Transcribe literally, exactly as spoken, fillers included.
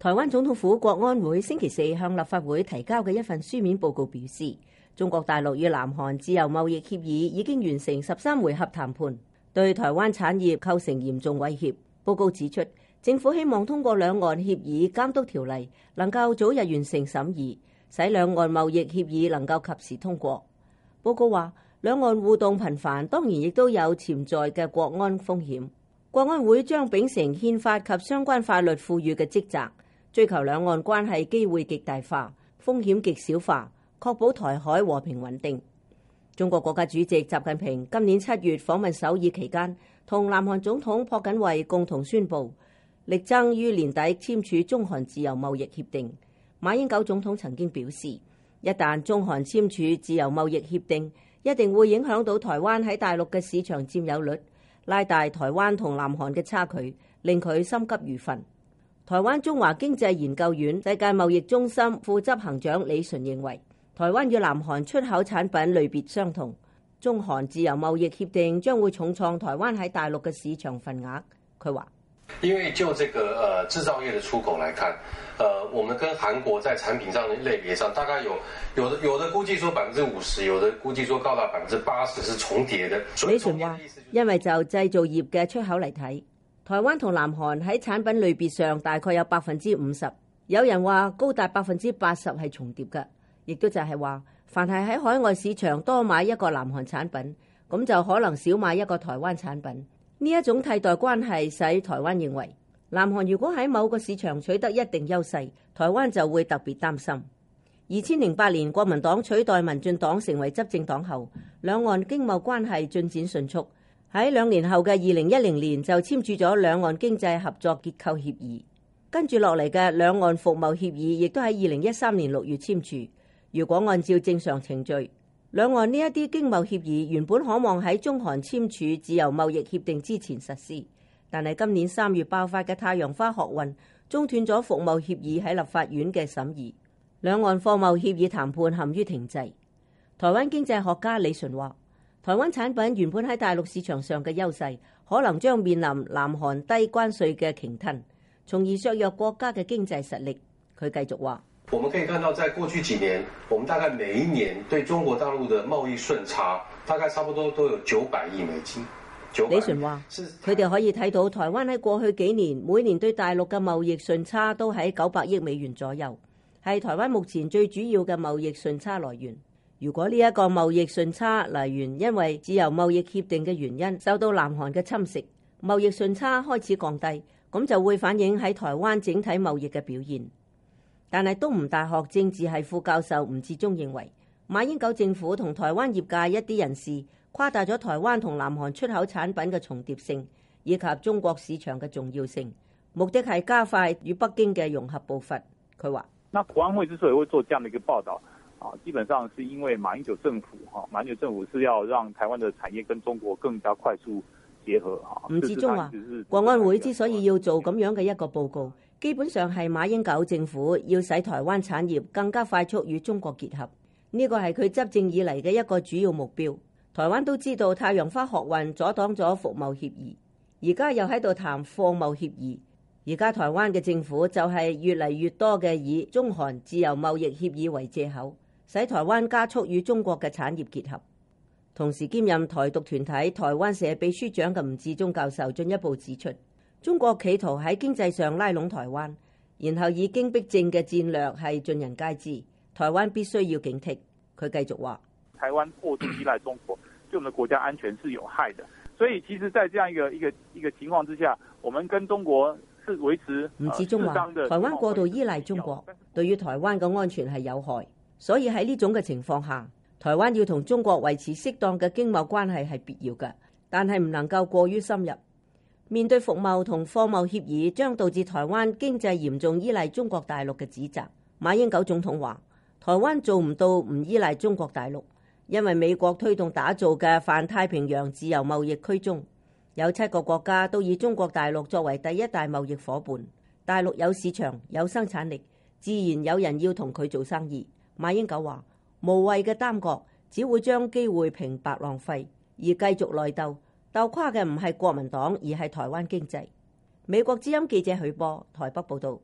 台灣總統府國安會星期四向立法會提交嘅一份書面報告表示，中國大陸與南韓自由貿易協議已經完成十三回合談判，對台灣產業構成嚴重威脅。報告指出，政府希望通過兩岸協議監督條例，能夠早日完成審議，使兩岸貿易協議能夠及時通過。報告話，兩岸互動頻繁，當然亦都有潛在嘅國安風險。國安會將秉承憲法及相關法律賦予嘅職責，追求兩岸關係機會極大化、風險極小化，確保台海和平穩定。中國國家主席習近平今年七月訪問首爾期間，同南韓總統朴槿惠共同宣布，力爭於年底簽署中韓自由貿易協定。馬英九總統曾經表示，一旦中韓簽署自由貿易協定，一定會影響到台灣喺大陸嘅市場佔有率，拉大台灣同南韓嘅差距，令佢心急如焚。台灣中華經濟研究院世界貿易中心副執行長李淳認為，台灣與南韓出口產品類別相同，中韓自由貿易協定將會重創台灣喺大陸嘅市場份額。佢話： 因為就這個呃製造業的出口來看，呃，我們跟韓國在產品上的類別上，大概有有的有的估計說百分之五十，有的估計說高達百分之八十是重疊的。 李淳話：因為就製造業嘅出口嚟睇，台灣同南韓喺產品類別上大概有百分之五十，有人話高達百分之八十係重疊嘅，亦都就係話，凡係喺海外市場多買一個南韓產品，咁就可能少買一個台灣產品。呢一種替代關係使台灣認為，南韓如果喺某個市場取得一定優勢，台灣就會特別擔心。二千零八年國民黨取代民進黨成為執政黨後，兩岸經貿關係進展迅速。喺兩年後嘅二零一零年就簽署咗兩岸經濟合作結構協議，跟住落嚟嘅兩岸服務協議亦都喺二零一三年六月簽署。如果按照正常程序，兩岸呢一啲經貿協議原本可望喺中韓簽署自由貿易協定之前實施，但係今年三月爆發嘅太陽花學運中斷咗服務協議喺立法院嘅審議，兩岸貨貿協議談判陷於停滯。台灣經濟學家李淳話：台灣產品原本喺大陸市場上嘅優勢，可能將面臨南韓低關稅嘅鯨吞，從而削弱國家嘅經濟實力。佢繼續話： 我們可以看到，在過去幾年，我們大概每一年對中國大陸的貿易順差，大概差不多都有九百億美金。 李淳話：佢哋可以睇到台灣喺過去幾年每年對大陸嘅貿易順差都喺九百億美元左右，係台灣目前最主要嘅貿易順差來源。如果呢一個貿易順差來源因為自由貿易協定嘅原因受到南韓嘅侵蝕，貿易順差開始降低，咁就會反映喺台灣整體貿易嘅表現。但係東吳大學政治系副教授吳志忠認為，馬英九政府同台灣業界一啲人士誇大咗台灣同南韓出口產品嘅重疊性以及中國市場嘅重要性，目的係加快與北京嘅融合步伐。佢話： 那國安會之所以會做這樣的一個報導，啊，基本上是因為馬英九政府，哈，馬英九政府是要讓台灣的產業跟中國更加快速結合。 吳志忠話：國安會之所以要做咁樣嘅一個報告，基本上係馬英九政府要使台灣產業更加快速與中國結合，呢個係佢執政以嚟嘅一個主要目標。台灣都知道太陽花學運阻擋咗服貿協議，而家又喺度談貨貿協議。而家台灣嘅政府就係越嚟越多嘅以中韓自由貿易協議為藉口，使台灣加速與中國嘅產業結合。同時兼任台獨團體台灣社秘書長嘅吳志忠教授進一步指出，中國企圖喺經濟上拉攏台灣，然後以經逼政嘅戰略係盡人皆知，台灣必須要警惕。佢繼續話： 台灣過度依賴中國，對我們的國家安全是有害的。所以其實在這樣一個一個一個情況之下，我們跟中國是維持。吳志忠話：台灣過度依賴中國，對於台灣嘅安全係有害。所以喺呢種嘅情況下，台灣要同中國維持適當嘅經貿關係係必要嘅，但係唔能夠過於深入。面對服貿同貨貿協議將導致台灣經濟嚴重依賴中國大陸嘅指責，馬英九總統話：台灣做唔到唔依賴中國大陸，因為美國推動打造嘅泛太平洋自由貿易區中有七個國家都以中國大陸作為第一大貿易夥伴，大陸有市場有生產力，自然有人要同佢做生意。馬英九話：無謂嘅耽擱只會將機會平白浪費，而繼續內鬥。鬥垮嘅唔係國民黨，而係台灣經濟。美國之音記者許波台北報道。